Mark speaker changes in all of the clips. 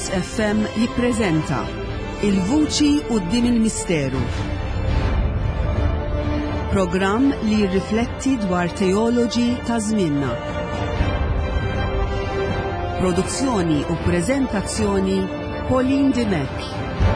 Speaker 1: Sirius FM jippreżenta Il-Vuċi quddiem il-Misteru. Programm li jirrifletti dwar teoloġi ta' żmienna. Produzzjoni u preżentazzjoni Pauline Dimek.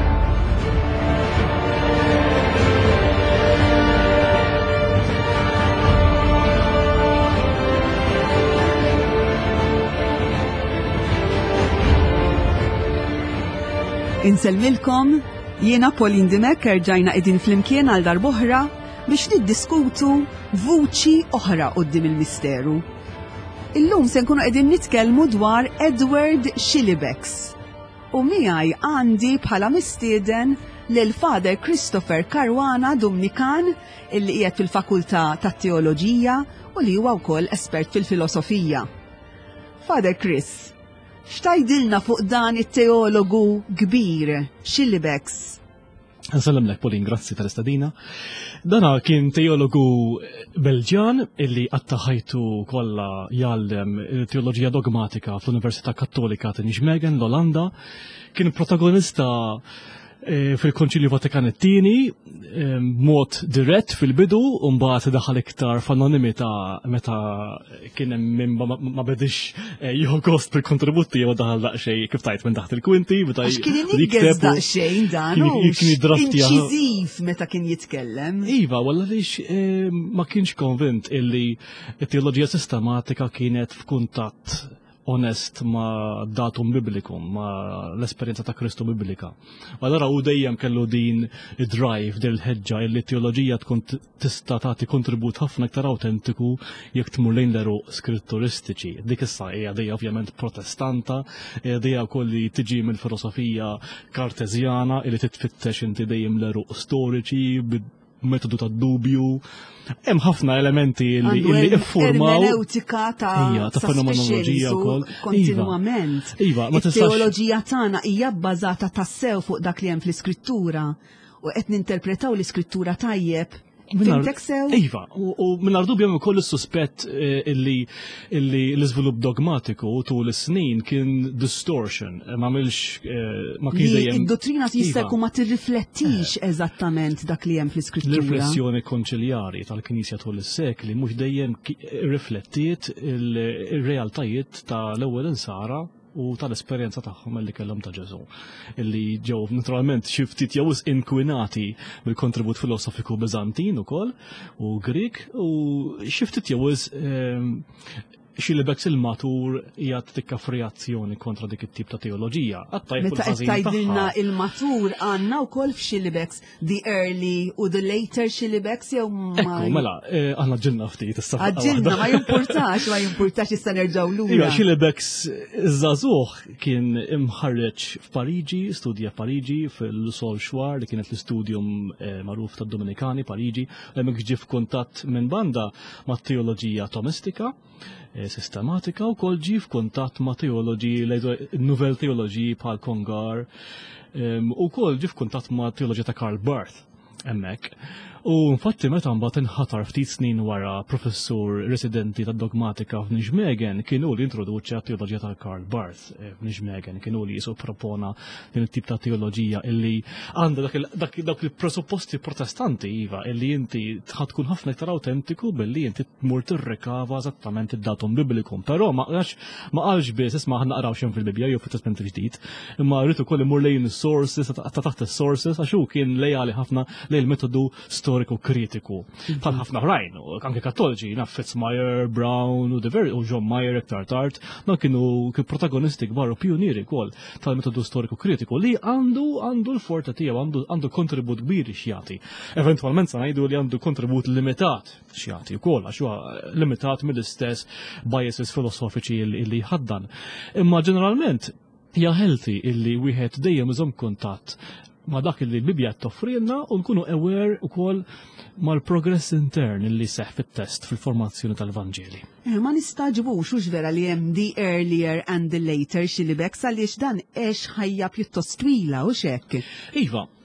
Speaker 1: Inselmilkom, jiena Pauline Dimek erġajna qegħdin flimkien għal darb'oħra biex niddiskutu vuċi oħra quddiem il-misteru. Illum se nkunu qegħdin nitkellmu dwar Edward Schillebeeckx. U miegħi għandi bħala mistieden lil Father Christopher Caruana Dominikan illi qiegħed fil-Fakultà tat-Teoloġija u li huwa wkoll espert fil-filosofija. Father Chris, x'tajdilna fuq dan it-teologu kbir Schillebeeckx?
Speaker 2: Nsallimlek, Pauline, grazzi tal-istadina. Dana kien teologu Belġjan illi għattaħajtu kollha jgħallem teoloġija dogmatika fl-Università Kattolika ta' Nijmegen, l-Olanda. Kien protagonista fil-Konċilju Vatikan it-tieni, mod dirett fil-bidu, u mbagħad daħal iktar f'anonimità meta kien hemm min ma bedix jieħu gost bil-kontributi jew daħal daqsxejn kif tajt minn taħt il-kwinti beta
Speaker 1: jikteb daqsxejn dan inċiżiv meta kien jitkellem.
Speaker 2: Iva, walla lix ma kienx konvint illi t-teoloġija sistematika kienet f'kuntatt onest ma datum biblikum, ma l-esperienza ta' Kristu biblika. Allora u dejjem kellu din drive del ħeġġa illi teoloġija tkun tista' tagħti kontribut ħafna iktar autentiku jekk tmur lejn l-eru skritturistiċi. Dik issa hija dejja ovvjament protestanta, dejja wkoll li tiġi mill-filosofija kartezjana illi titfittex inti dejjem l-eru storiċi metodu ta' dubju. Hemm ħafna elementi li iffurmaw
Speaker 1: ermeneutika ta' fenomenoloġija wkoll kontinwament. It-teoloġija tagħna hija bbażata tassew fuq dak li hemm fl-Iskrittura u qed ninterpretaw l-Iskrittura tajjeb.
Speaker 2: Iva, u minnar dubju hemm ukoll is-suspett illi l-iżvilupp dogmatiku tul is-snin kien distortion, ma kienx dejjem.
Speaker 1: Id-dottrina jista' jkun ma tirriflettix eżattament dak li hemm fl-Iskrittura.
Speaker 2: L-riflessjoni konċiljari tal-Knisja tul is-sekli mhux dejjem riflettiet ir-realtajiet tal-ewwel insara u tal-esperjenza tagħhom li kellhom ta' Ġesu. Illi ġew naturalment xi ftit jew inkwinati bil-kontribut filosofiku Biżantin ukoll u Grik u xi ftit jew Schillebeeckx il-matur jgħat tikka f'reazzjoni kontra dik it-tip ta' teoloġija.
Speaker 1: Meta qed tgħidilna il-matur għandna wkoll f'Schillebeeckx the early u the later Schillebeeckx jew
Speaker 2: Ekku, mela, aħna ġilna ftit issa.
Speaker 1: Ġilna ma jimpurtax issa nerġgħu lura.
Speaker 2: Iva, Schillebeeckx iż-żagħżugħ kien imħarreġ f'Pariġi, studja f'Pariġi fil-Sol Xwar li kienet l-istudium magħruf tad-Dominikani Pariġi, hemmhekk ġie f'kuntatt minn banda mat-teoloġija tomistika sistematika u kol ġi f'kuntatt ma' teoloġi, novel teoloġi bħal Congar u kol ġi f'kuntatt ma' teoloġi ta' Karl Barth hemmhekk. U infatti meta mbagħad inħatar ftit snin wara professur residenti tad dogmatika f'Nijmegen kienu li introduċa teoloġija ta' Karl Barth f'Nijmegen, kienu li jisu propona din it-tip ta' teoloġija illi għandha dak il-presupposti protestanti iva illi inti tkun ħafna iktar autentiku billi inti tmur tirrikava eżattament id-datum biblikum. Però ma qalx biss isma' aħna naqraw xejn fil-Bibja jew fit-Testament il-Ġdid, imma rrid ukoll imur lejn is-sources ta' taħt is-sources għax hu kien lejali ħafna lejn metodu storiku kritiku. Bħal ħafna ħrajn, anke kattoliċi, Fitzmyer, Brown u John Mayer iktar tard, dan kienu protagonisti kbar u pionieri wkoll tal-metodu storiku kritiku li għandu l-forta tiegħu, għandu kontribut kbir x'jagħti. Eventwalment sa ngħidu li għandu kontribut limitat x'jagħti wkoll għax huwa limitat mill-istess biases filosofiċi li ħaddan. Imma ġeneralment hija healthy illi wieħed dejjem iżomm kuntatt ma dak li l-Bibja toffrilna u nkunu aware ukoll mal-progress intern li seħ fit-test fil-formazzjoni tal-Vanġeli.
Speaker 1: Ma nistaġbux ux vera li hemm the earlier and the later Schillebeeckx għaliex dan ħajja pjuttost twila u xekk.
Speaker 2: Iva,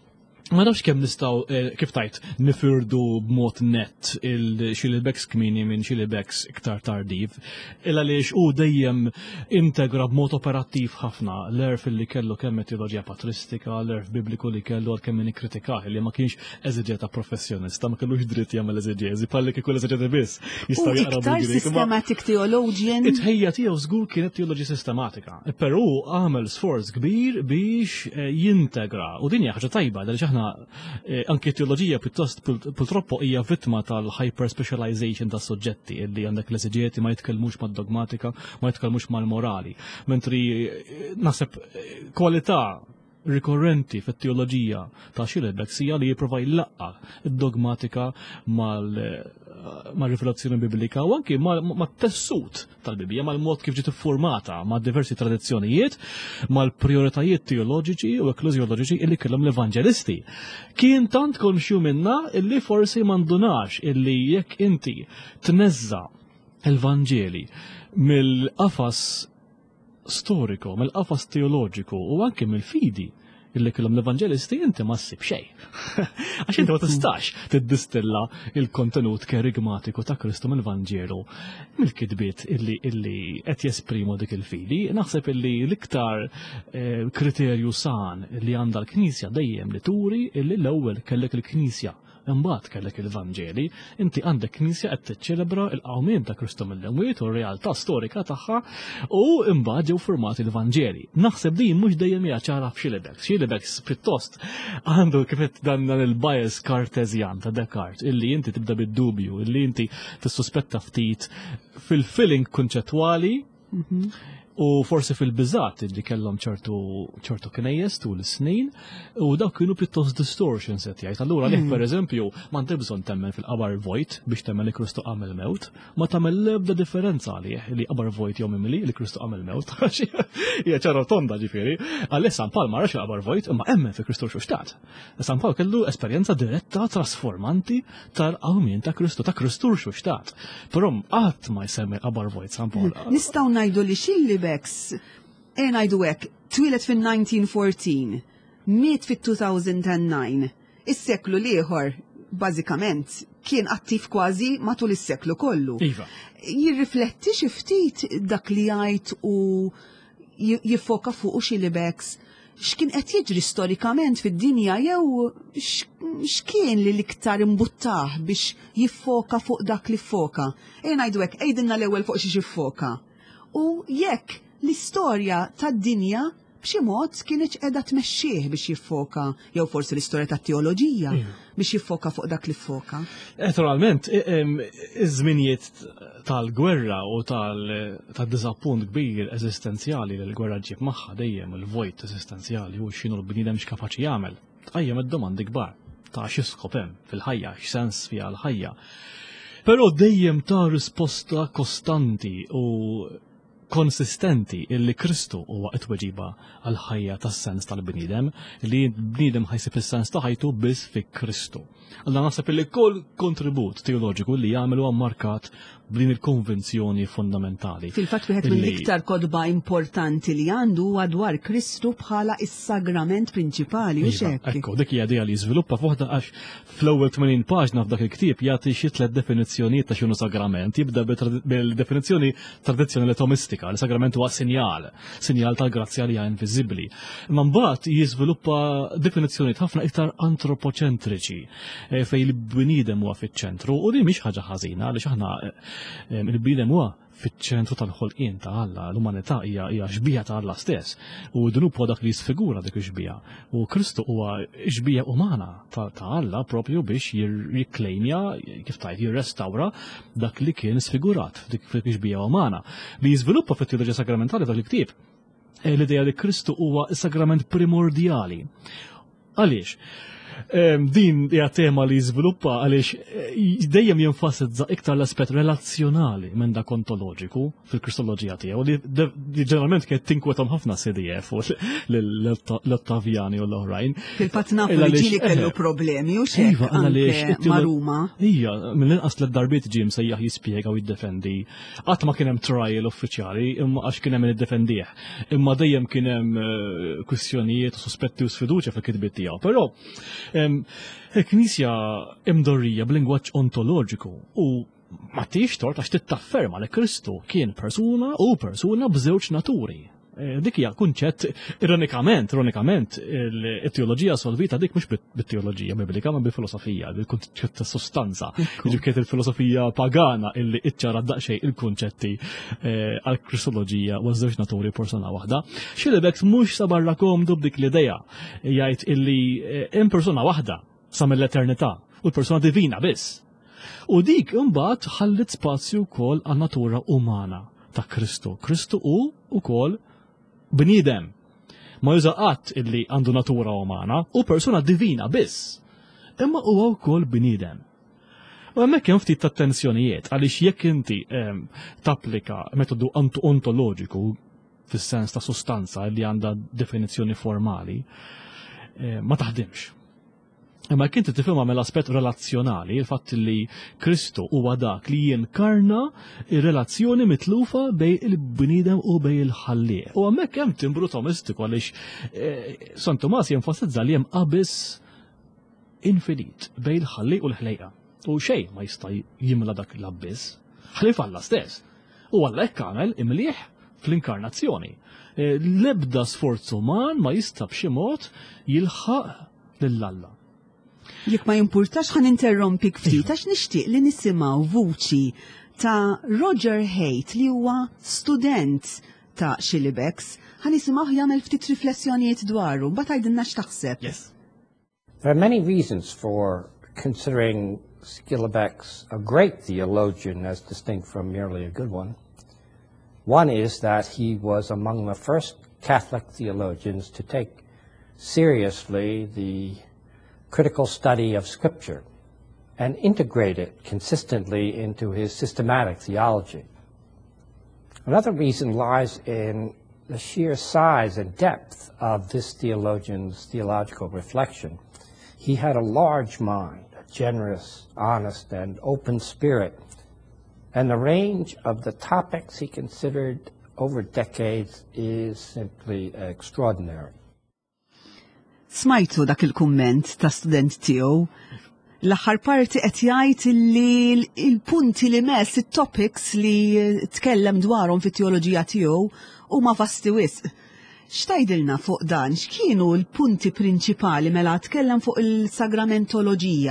Speaker 2: Ma nafx kemm nistgħu kif tajt nifirdu b'mod nett il-Xilibex kmini minn Xilibex iktar tardiv, illa għaliex hu dejjem integra b'mod operattiv ħafna l-erf li kellu kemm teoloġija patristika, l-erf bibliku li kellu għal kemm kritikah li ma kienx eżeġeta professjonista, ma kellux dritt jagħmel eżeġeżi, palli kieku l-eżeġeti biss jistgħu jaqrabu
Speaker 1: iktar systematic theologian.
Speaker 2: It-ħejja tiegħu żgur kienet teoloġija sistematika. Però għamel sforz kbir biex jintegra u din hija ħaġa tajba għaliex anke teoloġija pjuttost purtroppo hija vittma tal-hyper specialization tas soġġetti illi għandek l-eżeġeti ma jitkellmux mad-dogmatika, ma jitkellmux mal-morali. Mentri naħseb kwalità rikorrenti fit-teoloġija ta' Xilibex hija li jipprova jlaqqa id-dogmatika mal-rivelazzjoni biblika u anki mat-tessut tal-Biblja, mal-mod kif ġiet iffurmata ma' diversi tradizzjonijiet, mal-prioritajiet teoloġiċi u ekkluzjoloġiċi illi kellhom l-evanġelisti. Kien tant konxju minna illi forsi mandunax illi jekk inti tneżza l-Vanġeli mill-qafas storiku, mill-qafas teoloġiku u anke mill-fidi illi kellhom l-evanġelisti inti ma ssib xejn. Għax inti ma tistax tiddistilla il-kontenut kerigmatiku ta' Kristu mill-Vanġelu mill-kidbiet illi qed jesprimu dik il-fidi. Naħseb illi l-iktar kriterju san li għandha l-Knisja dejjem li turi illi l-ewwel kellek il-Knisja imbagħad kellek il-Vanġeli, inti għandek Knisja qed tiċċelebra l-qawmien ta' Kristu mill-amwiet u r-realtà storika tagħha u imbagħad ġew formati l-Vanġeli. Naħseb din mhux dejjem hija ċara f'Xilibex. Xilibex pjuttost għandu kif dan il-bias kartezjan ta' Descartes illi inti tibda bid-dubju, illi inti tissuspetta ftit fil-feeling kunċettwali u forsi fil-biżat li kellhom ċertu knejjes tul is-snin u dawk kienu pjuttost distortions qed jgħid. Allura lek pereżempju m'għandek bżonn temmen fil-qabar vojt biex temmen li Kristu għamel mewt, ma tagħmel l-ebda differenza għalih li qabar vojt jew mimli li Kristu għamel mewt. Hija ċara tonda ġifieri. Għalih San Pawl ma rax il-qabar vojt imma emmen fi Kristu x'ustat. San Pawl kellu esperjenza diretta trasformanti tal-qawmien ta' Kristu x'ustat. Però qatt ma jsemmi qabar vojt San Pawl.
Speaker 1: Nistgħu ngħidu li Xilibex ngħidu hekk twilet fin-1914, miet fit-2009. Is-seklu l-ieħor bażikament kien attiv kważi matul is-seklu kollu.
Speaker 2: Iva.
Speaker 1: Jirrifletti xi ftit dak li jgħid u jiffoka fuq Xilibex x'kien qed jiġri storikament fid-dinja jew x'kien li l-iktar imbuttah biex jiffoka fuq dak li ffoka. Ngħidu hekk ejdilna l-ewwel fuq xi jiffoka. U jekk l-istorja tad-dinja b'xi mod kienet qiegħda tmexxih biex jiffoka, jew forsi l-istorja tat-teoloġija biex jiffoka fuq dak li ffoka.
Speaker 2: Naturalment, iż-żminijiet tal-gwerra u tad-diżappunt kbir eżistenzjali li l-gwerra ġib magħha dejjem il-vojt eżistenzjali u x'inhu l-bniedem x'kapaċi jagħmel. Tqajjem id-domandi kbar ta' x'isħob hemm fil-ħajja, x'sens fiha l-ħajja. Però dejjem ta' risposta kostanti u konsistenti illi Kristu huwa t-tweġiba għal ħajja tas-sens tal-bniedem, li bniedem ħajsib is-sens ta' ħajtu biss fi Kristu. Allura naħseb illi kull kontribut teoloġiku li jagħmel huwa markat b'din il-konvenzjoni fondamentali.
Speaker 1: Fil-fatt wieħed mill-iktar kodba importanti li għandu huwa dwar Kristu bħala is-sagrament prinċipali u hekk.
Speaker 2: Ekku, dik hija idea li jiżviluppa fuqha għax fl-ewwel 80 paġna f'dak il-ktieb jagħti xi tliet definizzjonijiet ta' x'inhu sagrament. Jibda bil-definizzjoni tradizzjonali tomistika, li sagrament huwa sinjal tal-grazzja li hija inviżibbli. Imma mbagħad jiżviluppa definizzjonijiet ħafna iktar antropoċentriċi fejn il-bniedem huwa fiċ-ċentru u din mhix ħaġa ħażina għaliex aħna il-bniedem huwa fiċ-ċentru tal-ħolqien ta' Alla, l-umanità hija xbija ta' Alla stess. U din huwa dak li jisfigura dik ix-xbija. U Kristu huwa xbija umana ta' Alla propju biex jikklejmja kif tajt jirrestawra dak li kien sfigurat f'dik ix-xbija umana. Li jiżviluppa fit-teoloġija sakramentali dak il-ktieb l-idea li Kristu huwa s-sagrament primordjali. Għaliex? Din hija tema li jiżviluppa għaliex dejjem jinfasizza iktar l-aspett relazzjonali minn dak ontoloġiku fil-kristoloġija tiegħu li ġeneralment kienet tinkwetom ħafna CDF u l-Ottavjani u l-oħrajn.
Speaker 1: Fil-fatt nafu li ġieli kellu problemi u xejn anke ma' Ruma.
Speaker 2: Ija, mill-inqas l-darbiet ġie msejjaħ jispjega u jiddefendi. Qatt ma kien hemm trial uffiċjali imma għax kien hemm iddefendih. Imma dejjem kien hemm kwistjonijiet u sospetti u sfiduċja fil-kitbiet tiegħu. Però Il-Knisja imdorrija b'lingwaġġ ontoloġiku u ma tix tort għax tittafferma li Kristu kien persuna b'żewġ naturi. Dik hija kunċett ironikament it-teoloġija solvita dik mhux bit-teoloġija biblika ma bil-filosofija, bil-kunċett ta' sostanza. Ġifieri il-filosofija pagana illi iċċara daqsxejn il-kunċetti għall-kristoloġija u żewġ naturi persuna waħda. Schillebeck mhux sabarra komdu b'dik l-idea jgħid illi hemm persuna waħda sa mill-eternità u l-persuna divina biss. U dik imbagħad ħallit spazju wkoll għan-natura umana ta' Kristu. Kristu hu wkoll bniedem. Ma juża qatt illi għandu natura umana u persuna divina biss. Imma huwa wkoll bniedem. U hemmhekk hemm ftit ta' tensjonijiet għaliex jekk inti tapplika metodu ontoloġiku fis-sens ta' sustanza li għandha definizzjoni formali ma taħdimx. Imma kien tifhimha mill-aspett relazzjonali, il-fatt li Kristu huwa dak li jinkarna ir-relazzjoni mitlufa bej il-bniedem u bej il-ħallieq. U hemmhekk hemm timbru tomistiku għaliex San Tomas jenfasizza li hemm qabis infinit bej il-ħallieq u l-ħlejqa. U xejn ma jista' jimla dak l-abbiss. Ħlif Alla stess. U Alla hekk għamel imlieħ fl-inkarnazzjoni. L-ebda sforz uman ma jista' b'xi mod jilħaq lill-Alla.
Speaker 1: Jekk ma jimpurtax ħan interrompik ftit għax nixtieq li nisimgħu vuċi ta' Roger Haight li huwa student ta' Schillebeck. Ħan nisimgħu jagħmel ftit riflessjonijiet dwaru, mbagħad tgħidilna x'taħseb.
Speaker 3: Yes. There are many reasons for considering Schillebeck a great theologian as distinct from merely a good one. One is that he was among the first Catholic theologians to take seriously the critical study of Scripture and integrate it consistently into his systematic theology. Another reason lies in the sheer size and depth of this theologian's theological reflection. He had a large mind, a generous, honest, and open spirit, and the range of the topics he considered over decades is simply extraordinary.
Speaker 1: Smajtu dak il-kumment ta' student tiegħu. L-aħħar parti qed jgħid li il-punti li mess it-topics li tkellem dwarhom fit-teoloġija tiegħu huma vasti wisq. X'tgħidilna fuq dan? X'kienu l-punti prinċipali mela tkellem fuq il-sagramentoloġija?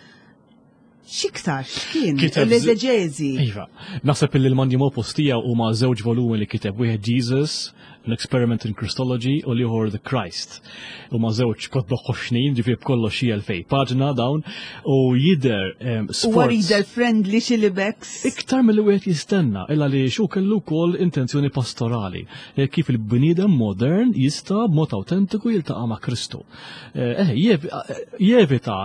Speaker 1: X'iktar x'kien l-eżeġeżi?
Speaker 2: Iva, naħseb li l-mandi postija huma żewġ volumi li kiteb wieħed Jesus, An Experiment in Christology u liħor The Christ. Huma żewġ kotba ħoxnin, ġifier b'kollox xi 2000 paġna dawn u jidher
Speaker 1: huwa reader friendly Schillebeck.
Speaker 2: Iktar milli wieħed jistenna, illa li xu kellu wkoll intenzjoni pastorali, kif il-bniedem modern jista' b'mod awtentiku jiltaqa' ma' Kristu. Jevita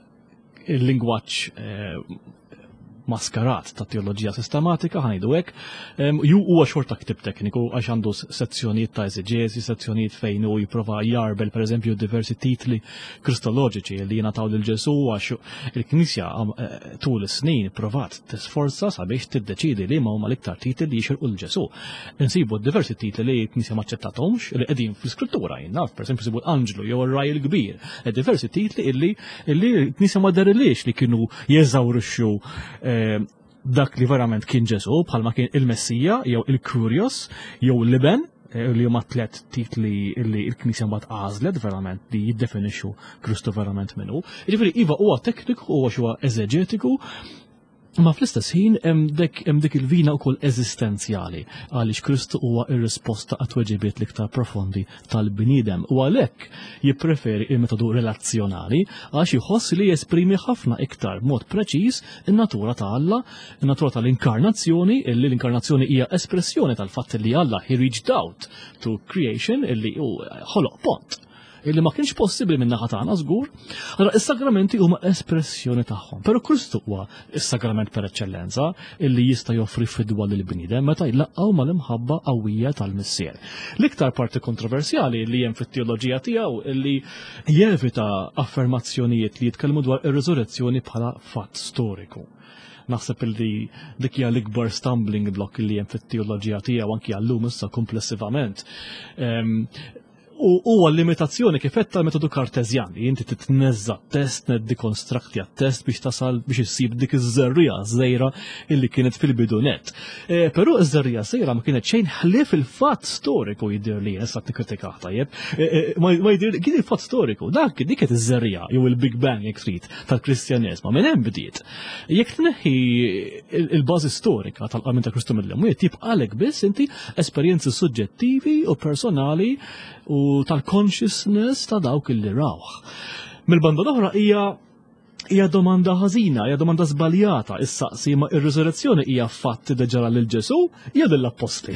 Speaker 2: il-lingwaġġ maskarat ta' teoloġija sistematika, ħanajdu hekk, huwa xorta ktib tekniku għax għandu sezzjonijiet ta' eżeġesi, sezzjonijiet fejn hu jipprova jarbel pereżempju diversi titli kristoloġiċi li jingħataw lil Ġesu għax il-Knisja tul is-snin provat tisforza sabiex tiddeċidi li ma huma l-iktar titli li jixirqu l Ġesu. Insibu diversi titli li l-Knisja ma ċċettahomx li qegħdin fl-Iskrittura jinnaf, pereżempju sibu l-Anġlu jew ir-Raj il-Kbir. Diversi titli illi l-Knisja ma darilix li kienu jeżawrixxu dak li verament kien Ġesu bħalma kien il-Messija jew il-Kurios jew l-Liben li huma tliet titli li l-Knisja mbagħad għażlet verament li jiddefinixxu Kristu verament minnu. Jiġifieri iva huwa tekniku huwa xi eżeġetiku, ma fl-istess ħin hemm dik il-vina wkoll eżistenzjali għaliex Kristu huwa r-risposta għat-tweġibiet l-iktar profondi tal-bniedem u għalhekk jippreferi il-metodu relazzjonali għax jħoss li jesprimi ħafna iktar mod preċiż in-natura ta' Alla, in-natura tal-inkarnazzjoni, illi l-inkarnazzjoni hija espressjoni tal-fatt li Alla he reached out to creation illi ħoloq pont illi ma kienx possibbli minn naħa tagħna żgur. Allora is-sagramenti huma espressjoni tagħhom. Però Kristu huwa is-sagrament per eċċellenza illi jista' joffri fidwa lil bniedem meta jlaqgħu mal-imħabba qawwija tal-missier. L-iktar parti kontroversjali li hemm fit-teoloġija tiegħu illi jevita affermazzjonijiet li jitkellmu dwar ir-riżurrezzjoni bħala fatt storiku. Naħseb li dik hija l-ikbar stumbling block li hemm fit-teoloġija tiegħu anke għallum issa komplessivament. huwa limitazzjoni kif qed tal-metodu Kartezjan li inti titneżza test neddikonstraktja test biex tasal biex issib dik iż-żerrija żejra illi kienet fil-bidunet. Però iż-żerrija żejra ma kienet xejn ħlief il-fatt storiku jidher li issa tikkritikah tajjeb. Ma jidher kien il-fatt storiku, dik kienet iż-żerrija jew il-Big Bang jekk trid tal-Kristjaneżma minn hemm bdiet. Jekk tneħħi il-bażi storika tal-qammin ta' Kristu mill-amwiet jibqalek biss inti esperjenzi suġġettivi u personali u tal-consciousness ta' dawk illi rawh. Mill-banda l-oħra hija domanda ħażina, hija domanda żbaljata, issaqsi ma ir-riżurrezzjoni hija fatt deġara lil Ġesu jew lill-Apostli.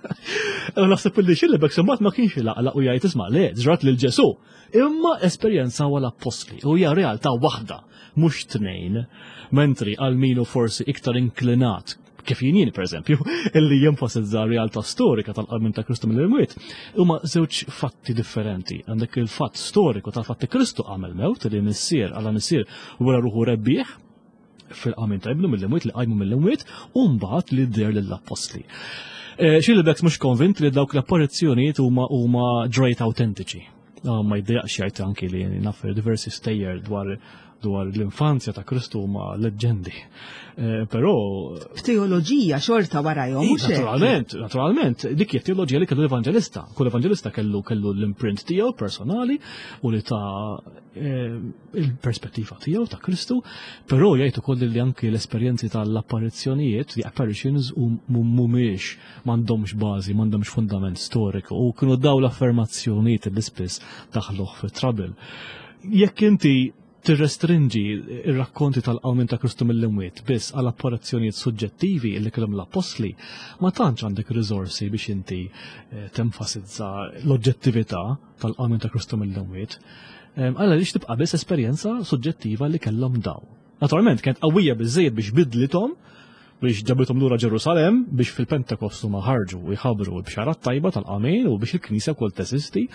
Speaker 2: Naħseb illi Schillebeck imbagħad ma kienx ilaqlaq u jgħid isma' le ġrat lil Ġesu, imma esperjenza wal-Apostli u hija realtà waħda mhux tnejn, mentri għal minu forsi iktar inklinat kif jien pereżempju, illi jenfasizza realtà storika tal-qammin ta' Kristu mill-amwiet, huma żewġ fatti differenti. Għandek il-fatt storiku tal-fatti Kristu għamel mewt li nissier għala nissier wara ruħu rebbieħ fil-qammin ta' ibnu mill-amwiet li qajmu mill-amwiet u mbagħad li dder lill-Apostli. Schillebeck mhux konvint li dawk l-apparizzjonijiet huma ġrejt autentiċi. Ma jdejaqx jgħid anki li naf diversi stejjer dwar l-infanzja ta' Kristu huma leġendi. Però
Speaker 1: f'teoloġija xorta warajhom mhux
Speaker 2: naturalment, dik hija teoloġija li kellu l-evanġelista. Kull evanġelista kellu l-imprint tiegħu personali u li ta' il-perspettiva tiegħu ta' Kristu, però jgħid ukoll li anke l-esperjenzi tal-apparizzjonijiet, the apparitions mhumiex m'għandhomx bażi, m'għandhomx fundament storiku u kienu daw l-affermazzjonijiet li spiss daħluh fit-trouble. Jekk inti tirrestringi ir-rakkonti tal-qawmin ta' Kristu mill-amwiet biss għal apparizzjonijiet suġġettivi li kellhom l-Apostli, ma tantx għandek riżorsi biex inti tenfasizza l-oġġettività tal-qawmin ta' Kristu mill-amwiet. Alla lix tibqa' biss esperjenza suġġettiva li kellhom daw. Naturalment kienet qawwija biżżejjed biex bidlithom biex ġabitom lura Ġerusalem biex fil-Pentekostu ma ħarġu u jħabru l-bxarat tajba tal-qamil u biex il-Knisja wkoll teżisti.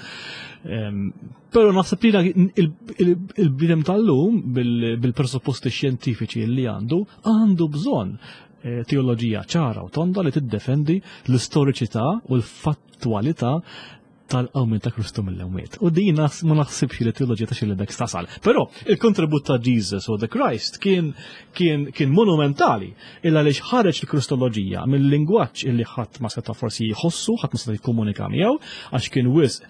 Speaker 2: Però naħseb li il-bidem tal-lum bil-presupposti xjentifiċi li għandu bżonn teoloġija ċara u tonda li tiddefendi l-istoriċità u l-fattualità tal-qawmin ta' Kristu mill-amwiet. U din ma naħsibx li teoloġija ta' Schillebeck tasal. Però il-kontribut ta' Jesus o the Christ kien monumentali illa li ħareġ il-kristoloġija mill-lingwaġġ illi ħadd ma seta' forsi jħossu, ħadd ma seta' jikkomunika miegħu għax kien wisq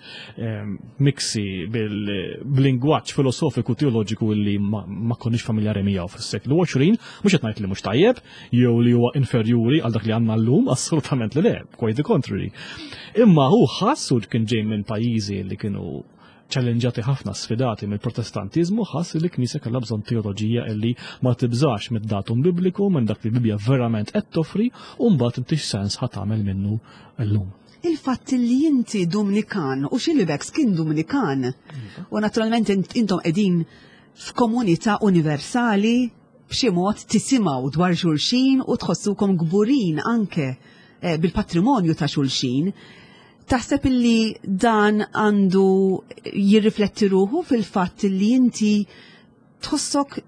Speaker 2: miksi bil-lingwaġġ filosofiku teoloġiku illi ma konniex familjari miegħu fis-seklu 20, mhux qed ngħid li mhux tajjeb jew li huwa inferjuri għal dak li għandna llum, assolutament li le, quite the contrary. Imma hu ħassu kien ġej minn pajjiżi li kienu ċallenġati ħafna sfidati mill-protestantizmu, ħass li l-Knisja kellha bżonn teoloġija illi ma tibżax mid-datum bibliku minn dak li Bibja verament qed toffri u mbagħad intix sens ħadd tagħmel minnu llum.
Speaker 1: Il-fatt li inti Dominikan u Schillebeck kien Dominikan u naturalment intom qegħdin f'komunità universali b'xi mod tisimgħu dwar xulxin u tħossukom gburin anke bil-patrimonju ta' xulxin. Taħseb illi dan għandu jirrifletti ruħu fil-fatt li inti tħossok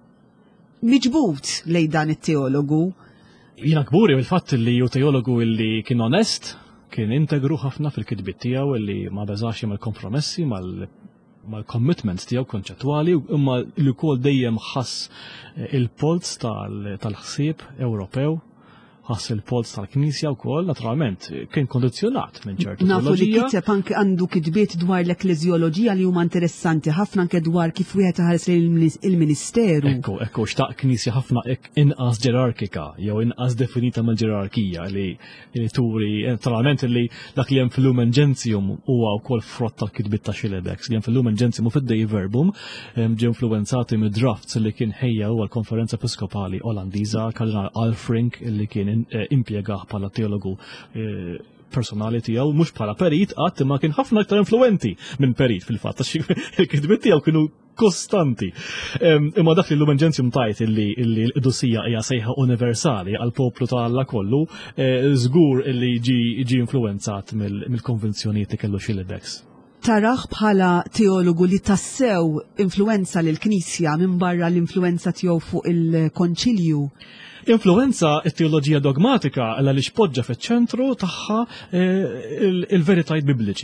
Speaker 1: miġbut lej dan it-teologu?
Speaker 2: Jiena kburi bil-fatt li ju teologu illi kien onest, kien integru ħafna fil-kitbiet tiegħu illi ma beżax mal-kompromessi, mal-commitments tiegħu konċettwali, imma li wkoll dejjem ħass il-polz tal-ħsieb Ewropew, ħass il-polz tal-Knisja wkoll, naturalment kien kondizzjonat minn ċertu teoloġija.
Speaker 1: Nafu li kiteb anke għandu kitbiet dwar l-ekleżjoloġija li huma interessanti ħafna anke dwar kif wieħed iħares il-ministeru.
Speaker 2: Ekku xtaq Knisja ħafna inqas ġerarkika jew inqas definita mill-ġerarkija li turi naturalment li dak li hemm fil-Lumen Gentium huwa wkoll frott tal-kitbiet ta' Schillebeck li hemm fil-Lumen Gentium u fid-Dei Verbum ġew influenzati mid-drafts li kien ħejja huwa l-Konferenza Episkopali Olandiża Kardinal Alfrink li kien impjegaħ bħala teologu personali tiegħu mhux bħala perit qatt imma kien ħafna iktar influenti minn perit fil-fatt għax il-kitbiet tiegħu kienu kostanti. Imma dak li Lumen Gentium tajt illi l-qdusija hija sejħa universali għal poplu tal-Alla kollu, żgur illi ġi influenzat mill-konvenzjonijiet li kellu Schillebeck.
Speaker 1: Taraħ bħala teologu li tassew influenza lill-Knisja minn barra l-influenza tiegħu fuq il-Konċilju.
Speaker 2: Influenza it-teoloġija dogmatika għalla li xpoġġa fiċ-ċentru tagħha il-veritajiet bibliċi.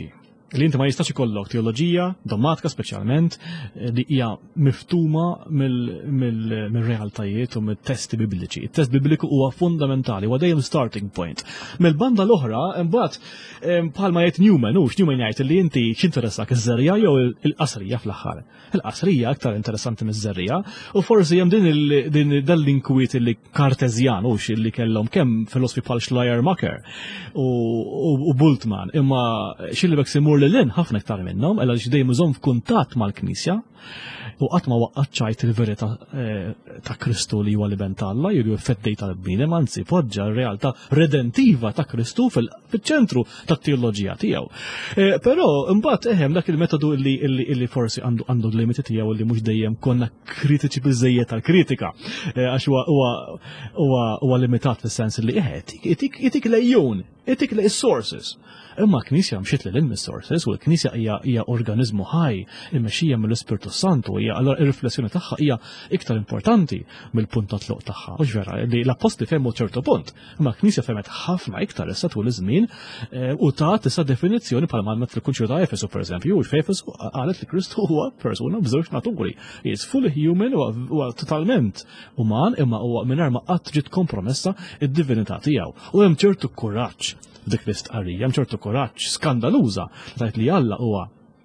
Speaker 2: li inti ma jistax ikollok teoloġija dogmatika speċjalment li hija miftuma mill-realtajiet u mit-testi bibliċi. Il-test bibliku huwa fundamentali, huwa dejjem starting point. Mill-banda l-oħra, imbagħad bħalma jgħid Newman jgħid li inti x'interessak iż-żerrija jew il-qasrija fl-aħħar. Il-qasrija aktar interessanti miż-żerrija u forsi hemm din dal-inkwiet li Kartezjan li kellhom kemm filosofi bħal Schleiermacher u Bultmann, imma Schillebeeck imur lil ħafna iktar minnhom għaliex dejjem iżomm f'kuntatt mal-Knisja u qatt ma waqqaċċajt il-verità ta' Kristu li huwa liben ta' Alla jew effettej tal-bniedem, anzi poġġa r-realtà redentiva ta' Kristu fiċ-ċentru tat-teoloġija tiegħu. Però imbagħad hemm dak il-metodu li forsi għandu l-limiti tiegħu li mhux dejjem konna kritiċi biżejjed tal-kritika għax huwa limitat fis-sens li itik lejjun, itik lej sources. Imma Knisja mxiet lil mis-sources u l-Knisja hija organizmu ħaj immexxija mill-Ispirtu Santu, hija allura ir-riflessjoni tagħha hija iktar importanti mill-punt ta' tluq tagħha. Mhux vera li l-apostli fehmu ċertu punt, imma Knisja femet ħafna iktar issa tul iż-żmien u tat issa definizzjoni bħal ma fil-Kunċil ta' Efesu pereżempju, u f'Efesu qalet li Kristu huwa persuna b'żewġ naturi. He is fully human huwa totalment uman imma huwa mingħajr ma qatt ġiet kompromessa id-divinità tiegħu. U hemm ċertu kuraġġ f'dik l-istqarrija, hemm ċertu kuraġġ skandaluża tajt li Alla huwa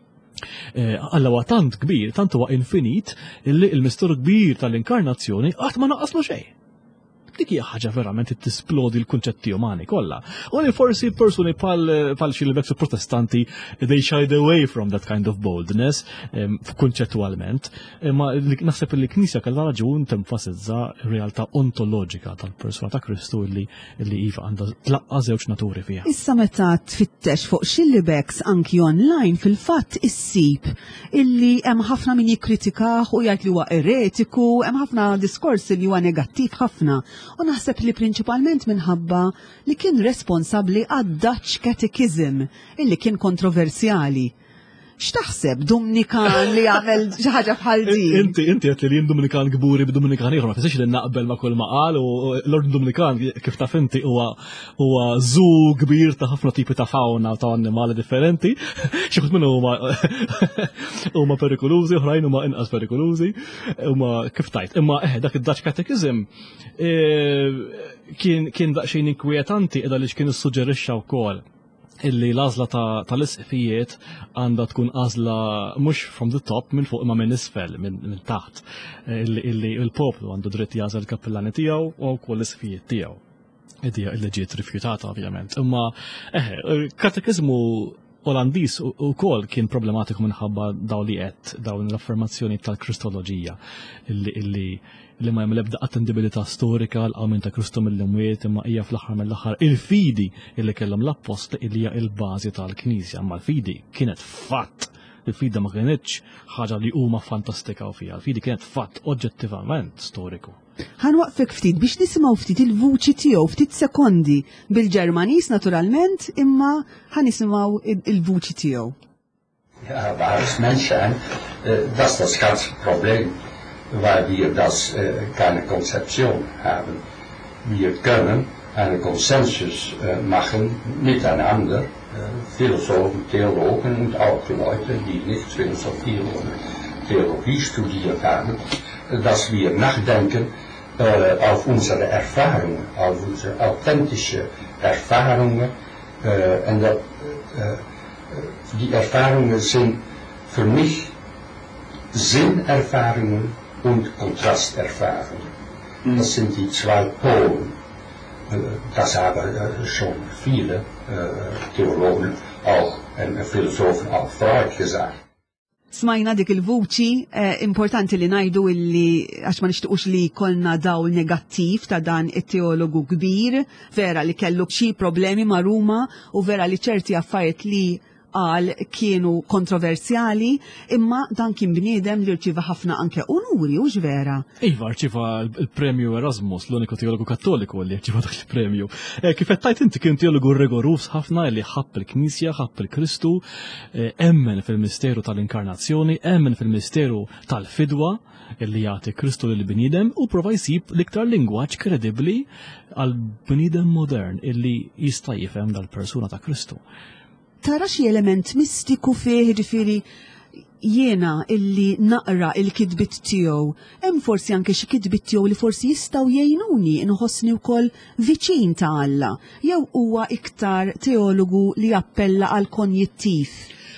Speaker 2: tant kbir, tant huwa infinit illi l-mister kbir tal-inkarnazzjoni qatt ma naqaslu xejn. Dik hija ħaġa verament tisplodi l-kunċetti umani kollha. U li forsi persuni bħal Schillebeeck u protestanti they shied away from that kind of boldness kunċettualment, ma naħseb li l-Knisja kellha raġun tenfasizza r-realtà ontoloġika tal-persuna ta' Kristu li iva għandha tlaqqa żewġ naturi fiha.
Speaker 1: Issa meta tfittex fuq Schillebeeck anki online fil-fatt issib illi hemm ħafna min jikkritikah u jgħid li huwa eretiku, hemm ħafna diskors li huwa negattiv ħafna. U naħseb li prinċipalment minħabba li kien responsabbli għad-Dutch Catechism illi kien kontroversjali. X'taħseb Dominikan li għamel xi ħaġa bħal din?
Speaker 2: Inti qed li jien Dominikan kburi b'Dominikan ieħor, ma tistax li naqbel ma' kull ma qal u l-Ord Dominikan kif taf inti huwa żu kbir ta' ħafna tipi ta' fawna u ta' annimali differenti. Xi ħud minnhom huma perikolużi, oħrajn huma inqas perikolużi, huma kif tajt. Imma dak id-Dutch Catechism kien daqsxejn inkwetanti qiegħda li kien issuġġerixxa wkoll illi l-għażla tal-isqfijiet għandha tkun għażla mhux from the top minn fuq imma minn isfel minn taħt. Illi l-poplu għandu dritt jażel il-kappellani tiegħu u wkoll l-isqfijiet tiegħu. Idea illi ġiet rifjutata ovvjament. Imma katekizmu Olandiż ukoll kien problematiku minħabba dawn l-affermazzjoni tal-kristoloġija li ma jagħmel ebda attendibilità storika l-qawmin ta' Kristu mill-imwiet imma hija fl-aħħar mill-aħħar il-fidi illi kellhom l-appost li hija l-bażi tal-Knisja, imma l-fidi kienet fatt. Il-fidi ma kienitx ħaġa li huma fantastika fiha, il-fidi kienet fatt oġġettivament storiku.
Speaker 1: Ħanwaqfek ftit biex nisimgħu ftit il-vuċi tiegħu ftit sekondi bil-Ġermaniż naturalment imma ħanisimgħu il-vuċi tiegħu.
Speaker 4: Ja, wahres Menschsein, das ist das ganze Problem, weil wir das keine Konzeption haben. Wir können einen Konsensus machen miteinander, Philosophen, Theologen und auch Leute, die nicht Philosophie oder Theologie studiert haben, dass wir nachdenken auf unsere Erfahrungen, auf unsere authentische Erfahrungen. Und die Erfahrungen sind für mich Sinnerfahrungen und Kontrasterfahrungen. Das sind die zwei Polen. Das haben schon viele Theologen auch und Philosophen auch Freud gesagt.
Speaker 1: Smajna dik il-vuċi importanti li najdu illi għax ma nixtiqux li kolna dawl negattiv ta' dan it-teologu kbir, vera li kellu xi problemi ma' Ruma u vera li ċerti affarijiet li qal kienu kontroversjali, imma dan kien bniedem li rċiva ħafna anke unuri u vera.
Speaker 2: Iva, rċiva il-premju Erasmus, l-uniku teologu kattoliku li rċiva dak il-premju. Kif qed inti kien teologu rigorus ħafna li ħabb il-Knisja, ħabb il-Kristu, emmen fil-misteru tal-inkarnazzjoni, emmen fil-misteru tal-fidwa illi jagħti Kristu lil bniedem u prova jsib l-iktar lingwaġġ kredibbli għal bniedem modern illi jista' jifhem dal-persuna ta' Kristu.
Speaker 1: tara xi element mistiku fih, ġifieri jiena illi naqra il-kidbit tiegħu, hemm forsi anke xi kidbit tiegħu li forsi jistgħu jgħinuni inħossni wkoll viċin ta' Alla, jew huwa iktar teologu li appella għal konjettiv.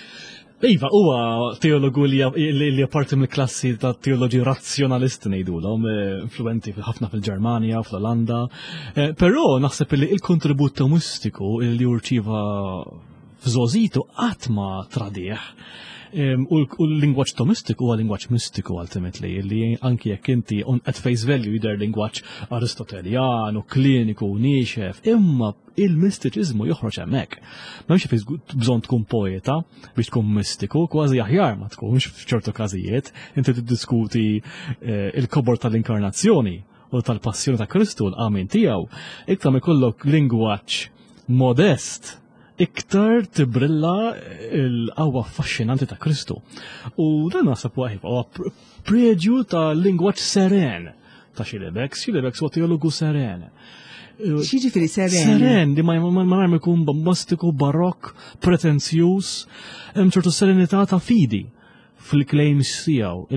Speaker 2: Iva, huwa teologu li apparti mill-klassi ta' teoloġi razzjonalisti ngħidulhom, influenti ħafna fil-Ġermanja, fl-Olanda, però naħseb li il-kontribut mistiku li urċiva f'żożitu qatt ma tradieħ. U l-lingwaġġ tomistiku huwa lingwaġġ mistiku ultimately, li anki jekk inti at face value jidher lingwaġġ Aristoteljan u kliniku u niexef, imma il-mistiċiżmu joħroġ hemmhekk. M'hemmx bżonn tkun poeta biex tkun mistiku, kważi aħjar ma tkunx f'ċertu każijiet, inti tiddiskuti il-kobor tal-inkarnazzjoni u tal-passjoni ta' Kristu l-qamin tiegħu, iktar ma jkollok lingwaġġ modest iktar tibrilla l-qawwa affaxxinanti ta' Kristu. U dan naħseb huwa preġju ta' lingwaġġ seren ta' Xilibex huwa teologu seren.
Speaker 1: X'jiġifieri seren?
Speaker 2: Seren li ma ikun bombastiku, barokk, pretenzjuż, hemm ċertu serenità ta' fidi fil-claims tiegħu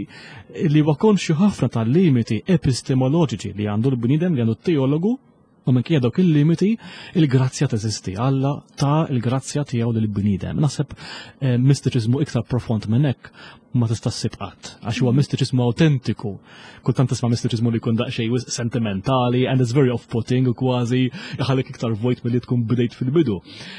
Speaker 2: li huwa konxju ħafna tal-limiti epistemoloġiċi li għandu l-bniedem li għandu t-teologu. U minn kien dawk il-limiti, il-grazzja teżisti, Alla ta' il-grazzja tiegħu lill-bniedem. Naħseb mistiċiżmu iktar profond minn hekk ma tista' ssib qatt, għax huwa mistiċiżmu autentiku. Kultant tisma' mistiċiżmu li jkun daqsxejn sentimentali and it's very off-putting u kważi iħallek iktar vojt milli tkun bdejt fil-bidu.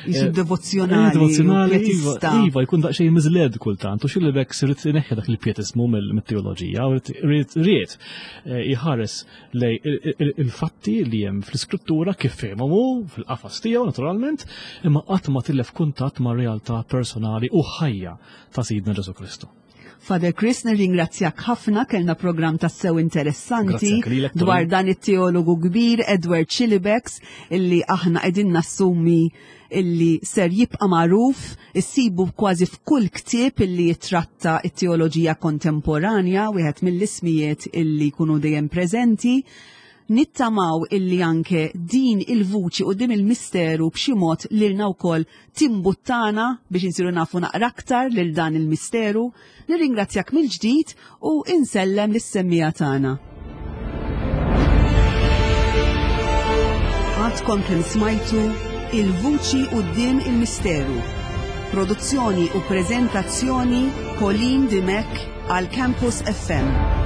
Speaker 1: Devozzjonali,
Speaker 2: iva, jkun daqsxejn miżled kultant, u Xilibex irid ineħħi dak il-pjetismu mit-teoloġija, u rrid iħares lej il-fatti li hemm fl-iskrittura kif fehmu fil-qafas tiegħu naturalment, imma qatt ma tilef kuntatt ma' realtà personali u ħajja ta' Sidna Ġesu Kristu.
Speaker 1: Father Chris, nirringrazzjak ħafna, kellna programm tassew interessanti dwar dan it-teologu kbir Edward Xilibex illi aħna qegħdin nassumi illi ser jibqa' magħruf, issibu kważi f'kull ktieb illi jitratta t-teoloġija kontemporanja, wieħed mill-ismijiet illi jkunu dejjem preżenti. Nittamaw illi anke din il-vuċi u din il-misteru b'xi mod lilna wkoll timbuttana biex insiru nafu naqra aktar lil dan il-misteru. Nirringrazzjak mill-ġdid u insellem lis-semmija tagħna. Għadkom kien smajtu il-vuċi u din il-misteru. Produzzjoni u preżentazzjoni Colleen Dimek għal Campus FM.